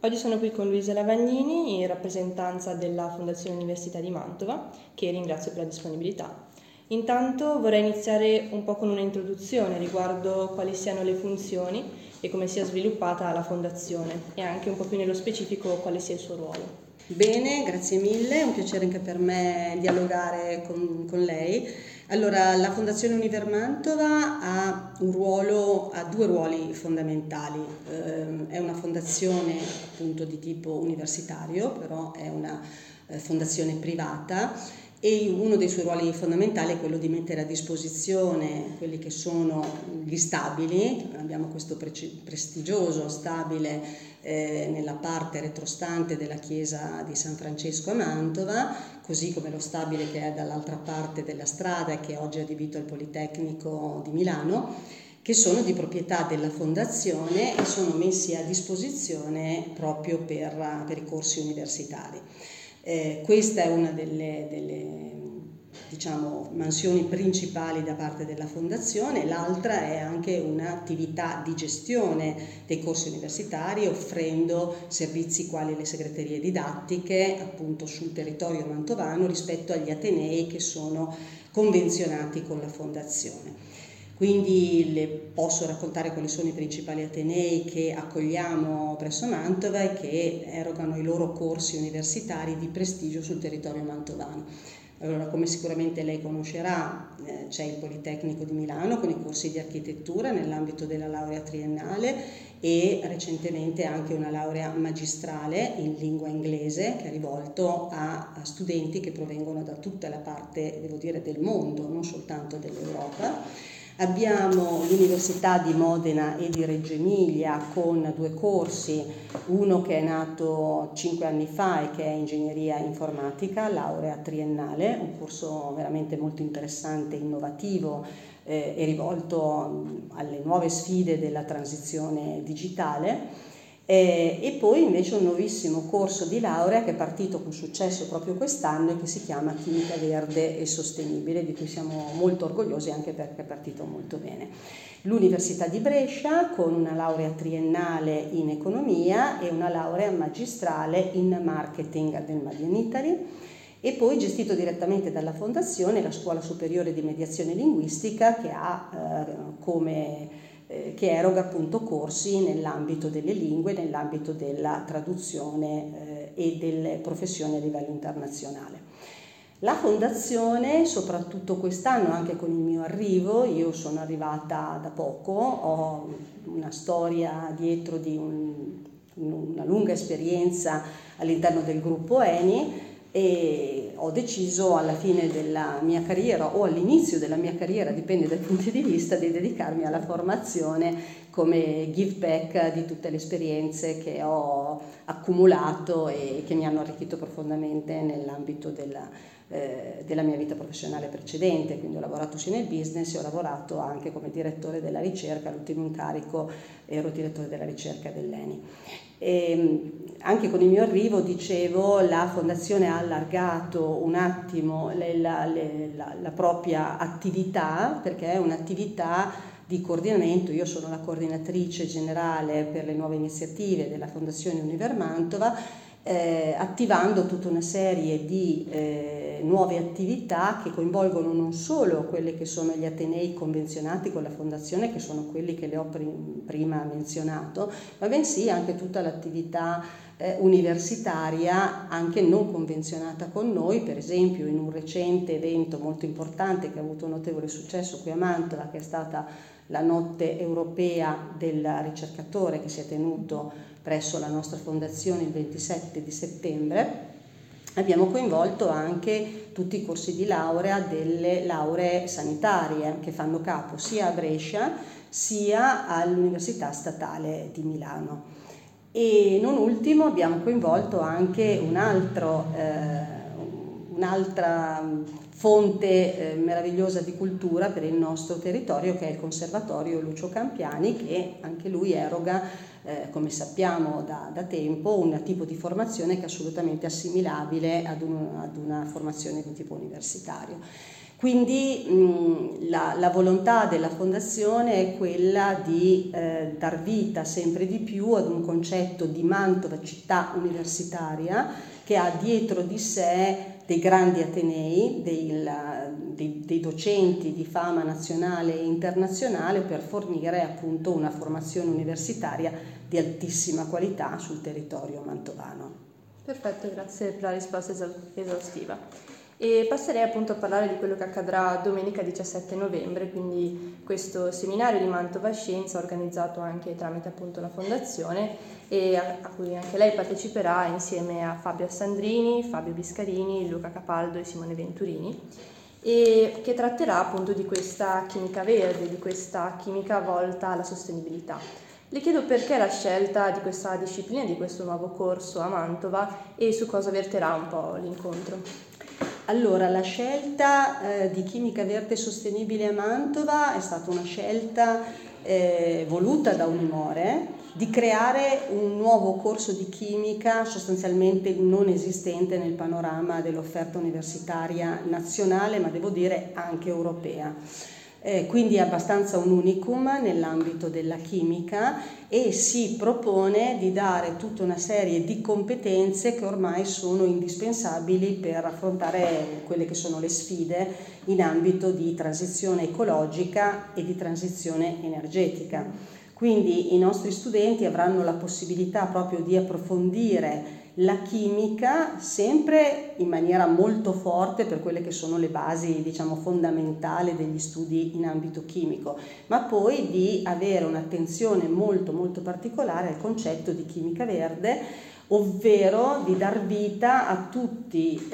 Oggi sono qui con Luisa Lavagnini in rappresentanza della Fondazione Università di Mantova, che ringrazio per la disponibilità. Intanto vorrei iniziare un po' con un'introduzione riguardo quali siano le funzioni e come sia sviluppata la Fondazione e anche un po' più nello specifico quale sia il suo ruolo. Bene, grazie mille, è un piacere anche per me dialogare con lei. Allora, la Fondazione Univer Mantova ha due ruoli fondamentali. È una fondazione appunto di tipo universitario, però è una fondazione privata, e uno dei suoi ruoli fondamentali è quello di mettere a disposizione quelli che sono gli stabili. Abbiamo questo prestigioso stabile nella parte retrostante della chiesa di San Francesco a Mantova, così come lo stabile che è dall'altra parte della strada e che oggi è adibito al Politecnico di Milano, che sono di proprietà della Fondazione e sono messi a disposizione proprio per i corsi universitari. Questa è una delle diciamo, mansioni principali da parte della Fondazione. L'altra è anche un'attività di gestione dei corsi universitari, offrendo servizi quali le segreterie didattiche appunto sul territorio mantovano rispetto agli atenei che sono convenzionati con la Fondazione. Quindi le posso raccontare quali sono i principali atenei che accogliamo presso Mantova e che erogano i loro corsi universitari di prestigio sul territorio mantovano. Allora, come sicuramente lei conoscerà, c'è il Politecnico di Milano con i corsi di architettura nell'ambito della laurea triennale e recentemente anche una laurea magistrale in lingua inglese che è rivolto a studenti che provengono da tutta la parte, devo dire, del mondo, non soltanto dell'Europa. Abbiamo l'Università di Modena e di Reggio Emilia con due corsi, uno che è nato 5 anni fa e che è Ingegneria Informatica, laurea triennale, un corso veramente molto interessante, innovativo e rivolto alle nuove sfide della transizione digitale. E poi invece un nuovissimo corso di laurea che è partito con successo proprio quest'anno e che si chiama Chimica Verde e Sostenibile, di cui siamo molto orgogliosi anche perché è partito molto bene. L'Università di Brescia con una laurea triennale in economia e una laurea magistrale in marketing del Made in Italy, e poi gestito direttamente dalla Fondazione la Scuola Superiore di Mediazione Linguistica che eroga appunto corsi nell'ambito delle lingue, nell'ambito della traduzione e delle professioni a livello internazionale. La Fondazione, soprattutto quest'anno, anche con il mio arrivo, io sono arrivata da poco, ho una storia dietro di una lunga esperienza all'interno del gruppo ENI, e ho deciso alla fine della mia carriera o all'inizio della mia carriera, dipende dai punti di vista, di dedicarmi alla formazione come give back di tutte le esperienze che ho accumulato e che mi hanno arricchito profondamente nell'ambito della mia vita professionale precedente. Quindi ho lavorato sia nel business e ho lavorato anche come direttore della ricerca, l'ultimo incarico ero direttore della ricerca dell'ENI. E anche con il mio arrivo, dicevo, la Fondazione ha allargato un attimo la propria attività, perché è un'attività di coordinamento. Io sono la coordinatrice generale per le nuove iniziative della Fondazione Univer Mantova, attivando tutta una serie di nuove attività che coinvolgono non solo quelli che sono gli atenei convenzionati con la Fondazione, che sono quelli che le ho prima menzionato, ma bensì anche tutta l'attività universitaria anche non convenzionata con noi. Per esempio, in un recente evento molto importante che ha avuto un notevole successo qui a Mantova, che è stata la Notte Europea del Ricercatore, che si è tenuto presso la nostra fondazione il 27 di settembre, abbiamo coinvolto anche tutti i corsi di laurea delle lauree sanitarie che fanno capo sia a Brescia sia all'Università Statale di Milano. E non ultimo abbiamo coinvolto anche un'altra fonte meravigliosa di cultura per il nostro territorio, che è il Conservatorio Lucio Campiani, che anche lui eroga, come sappiamo da tempo, un tipo di formazione che è assolutamente assimilabile ad una formazione di tipo universitario. Quindi la volontà della fondazione è quella di dar vita sempre di più ad un concetto di Mantova città universitaria che ha dietro di sé dei grandi atenei, dei docenti di fama nazionale e internazionale per fornire appunto una formazione universitaria di altissima qualità sul territorio mantovano. Perfetto, grazie per la risposta esaustiva. E passerei appunto a parlare di quello che accadrà domenica 17 novembre, quindi questo seminario di Mantova Scienza organizzato anche tramite appunto la fondazione e a cui anche lei parteciperà insieme a Fabio Assandrini, Fabio Biscarini, Luca Capaldo e Simone Venturini, e che tratterà appunto di questa chimica verde, di questa chimica volta alla sostenibilità. Le chiedo perché la scelta di questa disciplina, di questo nuovo corso a Mantova e su cosa verterà un po' l'incontro. Allora, la scelta di chimica verde sostenibile a Mantova è stata una scelta voluta da Unimore di creare un nuovo corso di chimica sostanzialmente non esistente nel panorama dell'offerta universitaria nazionale, ma devo dire anche europea. Quindi è abbastanza un unicum nell'ambito della chimica e si propone di dare tutta una serie di competenze che ormai sono indispensabili per affrontare quelle che sono le sfide in ambito di transizione ecologica e di transizione energetica. Quindi i nostri studenti avranno la possibilità proprio di approfondire la chimica sempre in maniera molto forte per quelle che sono le basi, diciamo, fondamentali degli studi in ambito chimico, ma poi di avere un'attenzione molto molto particolare al concetto di chimica verde, ovvero di dar vita a tutti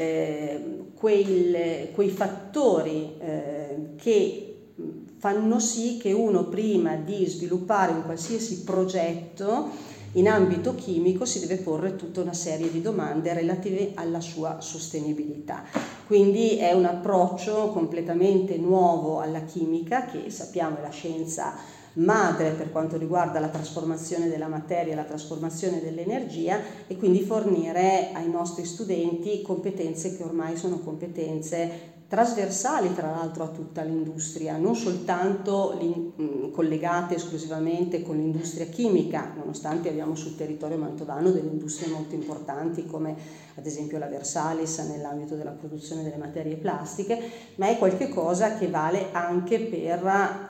quei fattori che fanno sì che uno prima di sviluppare un qualsiasi progetto in ambito chimico si deve porre tutta una serie di domande relative alla sua sostenibilità. Quindi è un approccio completamente nuovo alla chimica, che sappiamo è la scienza madre per quanto riguarda la trasformazione della materia e la trasformazione dell'energia, e quindi fornire ai nostri studenti competenze che ormai sono competenze trasversali tra l'altro a tutta l'industria, non soltanto collegate esclusivamente con l'industria chimica, nonostante abbiamo sul territorio mantovano delle industrie molto importanti come ad esempio la Versalis nell'ambito della produzione delle materie plastiche, ma è qualcosa che vale anche per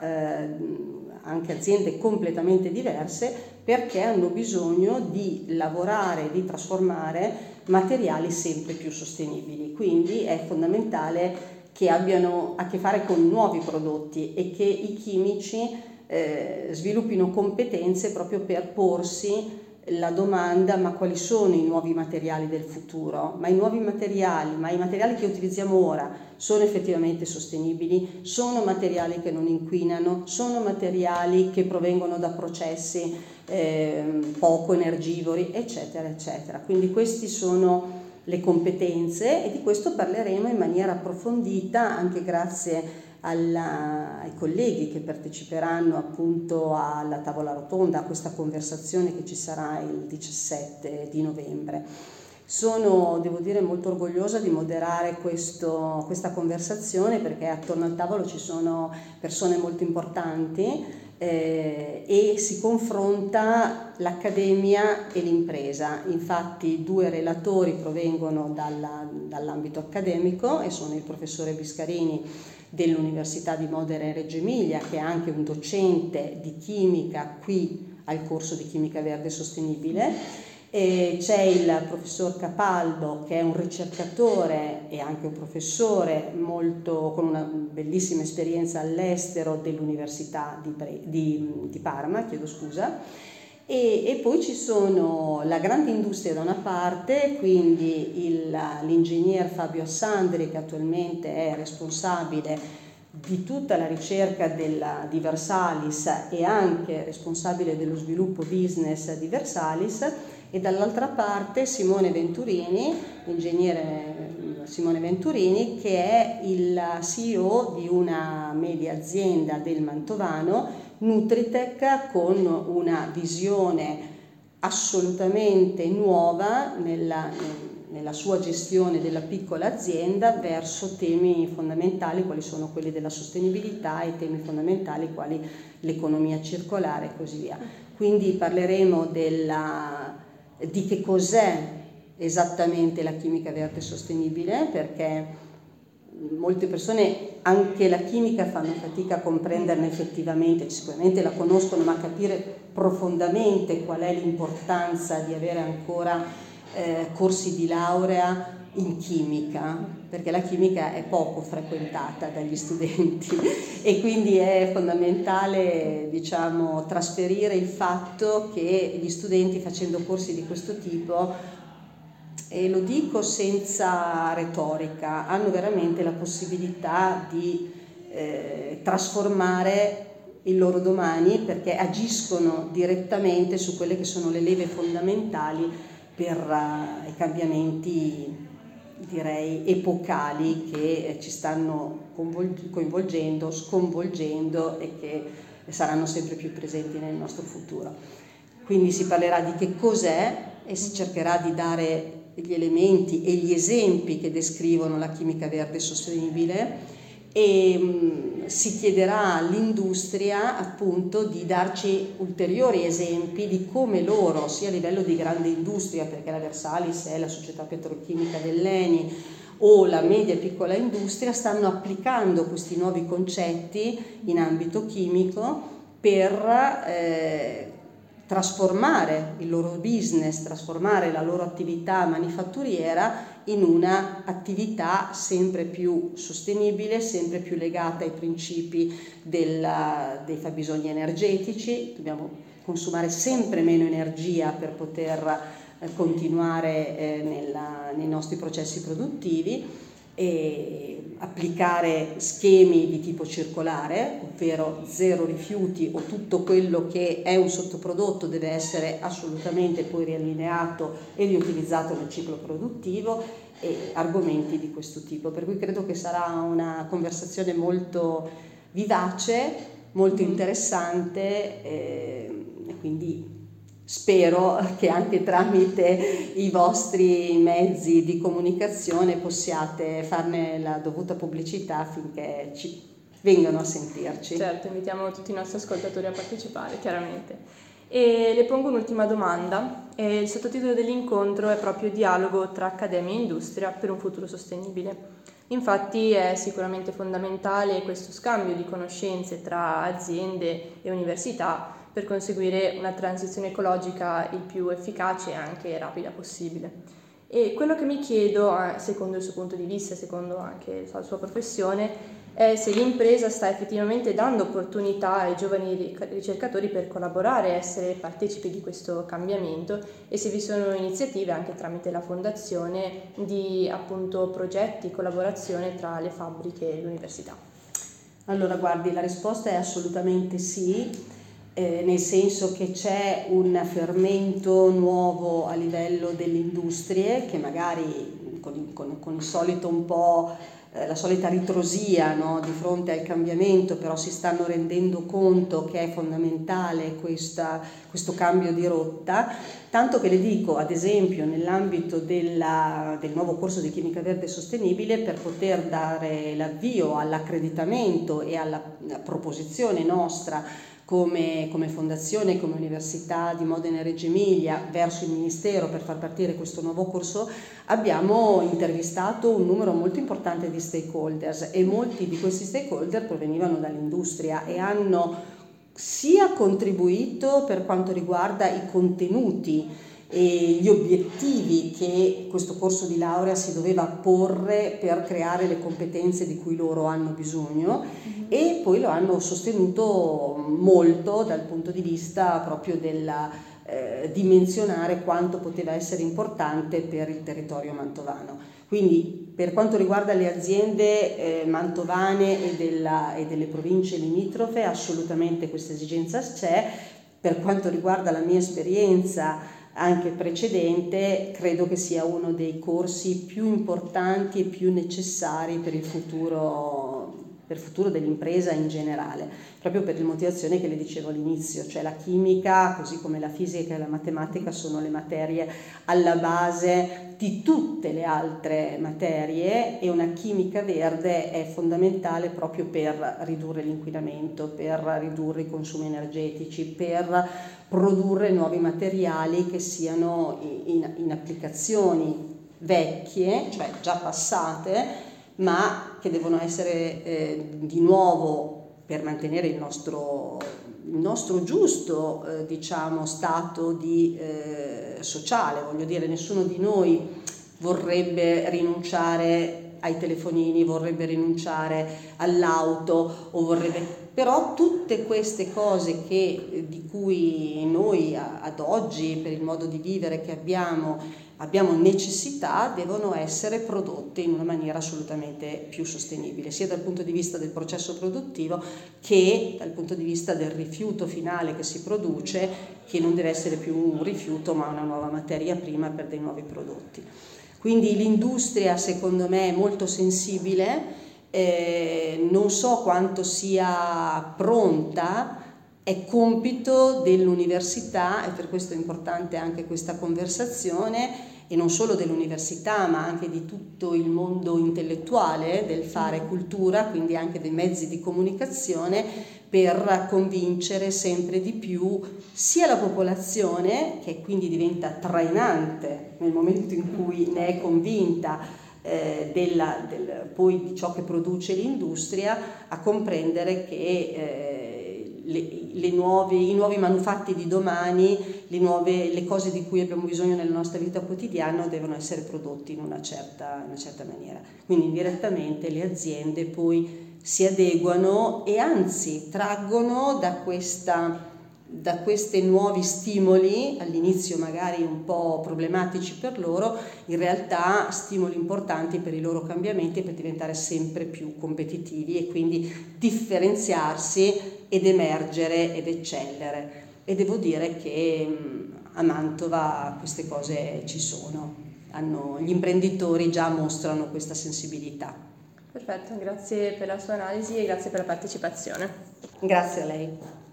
anche aziende completamente diverse, perché hanno bisogno di lavorare, di trasformare materiali sempre più sostenibili. Quindi è fondamentale che abbiano a che fare con nuovi prodotti e che i chimici sviluppino competenze proprio per porsi la domanda: ma quali sono i nuovi materiali del futuro? Ma i materiali che utilizziamo ora sono effettivamente sostenibili? Sono materiali che non inquinano? Sono materiali che provengono da processi poco energivori, eccetera, eccetera. Quindi questi sono le competenze e di questo parleremo in maniera approfondita anche grazie ai colleghi che parteciperanno appunto alla tavola rotonda, a questa conversazione che ci sarà il 17 di novembre. Sono, devo dire, molto orgogliosa di moderare questa conversazione, perché attorno al tavolo ci sono persone molto importanti e si confronta l'accademia e l'impresa. Infatti 2 relatori provengono dall'ambito accademico e sono il professore Biscarini dell'Università di Modena e Reggio Emilia, che è anche un docente di chimica qui al corso di chimica verde sostenibile, e c'è il professor Capaldo, che è un ricercatore e anche un professore con una bellissima esperienza all'estero dell'Università di Parma, e poi ci sono la grande industria da una parte, quindi l'ingegner Fabio Assandri, che attualmente è responsabile di tutta la ricerca di Versalis e anche responsabile dello sviluppo business di Versalis, e dall'altra parte Simone Venturini, l'ingegnere Simone Venturini, che è il CEO di una media azienda del mantovano, Nutritech, con una visione assolutamente nuova nella sua gestione della piccola azienda verso temi fondamentali quali sono quelli della sostenibilità e temi fondamentali quali l'economia circolare e così via. Quindi parleremo di che cos'è esattamente la chimica verde sostenibile, perché molte persone anche la chimica fanno fatica a comprenderne effettivamente, sicuramente la conoscono, ma capire profondamente qual è l'importanza di avere ancora corsi di laurea in chimica, perché la chimica è poco frequentata dagli studenti e quindi è fondamentale, diciamo, trasferire il fatto che gli studenti facendo corsi di questo tipo, e lo dico senza retorica, hanno veramente la possibilità di trasformare il loro domani, perché agiscono direttamente su quelle che sono le leve fondamentali per i cambiamenti, direi, epocali che ci stanno coinvolgendo, sconvolgendo e che saranno sempre più presenti nel nostro futuro. Quindi si parlerà di che cos'è e si cercherà di dare gli elementi e gli esempi che descrivono la chimica verde sostenibile e si chiederà all'industria appunto di darci ulteriori esempi di come loro, sia a livello di grande industria, perché la Versalis è la società petrochimica dell'ENI, o la media e piccola industria, stanno applicando questi nuovi concetti in ambito chimico per trasformare il loro business, trasformare la loro attività manifatturiera in una attività sempre più sostenibile, sempre più legata ai principi dei fabbisogni energetici. Dobbiamo consumare sempre meno energia per poter continuare nei nostri processi produttivi e applicare schemi di tipo circolare, ovvero zero rifiuti, o tutto quello che è un sottoprodotto deve essere assolutamente poi riallineato e riutilizzato nel ciclo produttivo, e argomenti di questo tipo. Per cui credo che sarà una conversazione molto vivace, molto interessante e quindi spero che anche tramite i vostri mezzi di comunicazione possiate farne la dovuta pubblicità affinché ci vengano a sentirci. Certo, invitiamo tutti i nostri ascoltatori a partecipare, chiaramente. E le pongo un'ultima domanda. Il sottotitolo dell'incontro è proprio Dialogo tra accademia e industria per un futuro sostenibile. Infatti è sicuramente fondamentale questo scambio di conoscenze tra aziende e università per conseguire una transizione ecologica il più efficace e anche rapida possibile. E quello che mi chiedo, secondo il suo punto di vista, secondo anche la sua professione, è se l'impresa sta effettivamente dando opportunità ai giovani ricercatori per collaborare e essere partecipi di questo cambiamento, e se vi sono iniziative anche tramite la fondazione di appunto progetti, collaborazione tra le fabbriche e l'università. Allora guardi, la risposta è assolutamente sì. Nel senso che c'è un fermento nuovo a livello delle industrie che magari con il solito un po' la solita ritrosia, no, di fronte al cambiamento, però si stanno rendendo conto che è fondamentale questo cambio di rotta, tanto che le dico, ad esempio, nell'ambito del nuovo corso di chimica verde sostenibile, per poter dare l'avvio all'accreditamento e alla proposizione nostra come fondazione, come Università di Modena e Reggio Emilia verso il Ministero per far partire questo nuovo corso, abbiamo intervistato un numero molto importante di stakeholders, e molti di questi stakeholder provenivano dall'industria e hanno sia contribuito per quanto riguarda i contenuti e gli obiettivi che questo corso di laurea si doveva porre per creare le competenze di cui loro hanno bisogno, e poi lo hanno sostenuto molto dal punto di vista proprio della dimensionare quanto poteva essere importante per il territorio mantovano. Quindi per quanto riguarda le aziende mantovane e delle province limitrofe, assolutamente questa esigenza c'è. Per quanto riguarda la mia esperienza anche precedente, credo che sia uno dei corsi più importanti e più necessari per il futuro per il futuro dell'impresa in generale, proprio per le motivazioni che le dicevo all'inizio, cioè la chimica, così come la fisica e la matematica, sono le materie alla base di tutte le altre materie, e una chimica verde è fondamentale proprio per ridurre l'inquinamento, per ridurre i consumi energetici, per produrre nuovi materiali che siano in applicazioni vecchie, cioè già passate, ma che devono essere di nuovo, per mantenere il nostro giusto diciamo stato sociale. Voglio dire, nessuno di noi vorrebbe rinunciare ai telefonini, vorrebbe rinunciare all'auto, però tutte queste cose di cui noi ad oggi, per il modo di vivere che abbiamo necessità, devono essere prodotte in una maniera assolutamente più sostenibile, sia dal punto di vista del processo produttivo che dal punto di vista del rifiuto finale che si produce, che non deve essere più un rifiuto ma una nuova materia prima per dei nuovi prodotti. Quindi l'industria, secondo me, è molto sensibile, non so quanto sia pronta. È compito dell'università, e per questo è importante anche questa conversazione, e non solo dell'università ma anche di tutto il mondo intellettuale del fare cultura, quindi anche dei mezzi di comunicazione, per convincere sempre di più sia la popolazione, che quindi diventa trainante nel momento in cui ne è convinta, poi di ciò che produce l'industria, a comprendere che i nuovi manufatti di domani, le cose di cui abbiamo bisogno nella nostra vita quotidiana, devono essere prodotti in una certa maniera. Quindi indirettamente le aziende poi si adeguano e anzi traggono da questi nuovi stimoli, all'inizio magari un po' problematici per loro, in realtà stimoli importanti per i loro cambiamenti, per diventare sempre più competitivi e quindi differenziarsi ed emergere ed eccellere. E devo dire che a Mantova queste cose ci sono, gli imprenditori già mostrano questa sensibilità. Perfetto, grazie per la sua analisi e grazie per la partecipazione. Grazie a lei.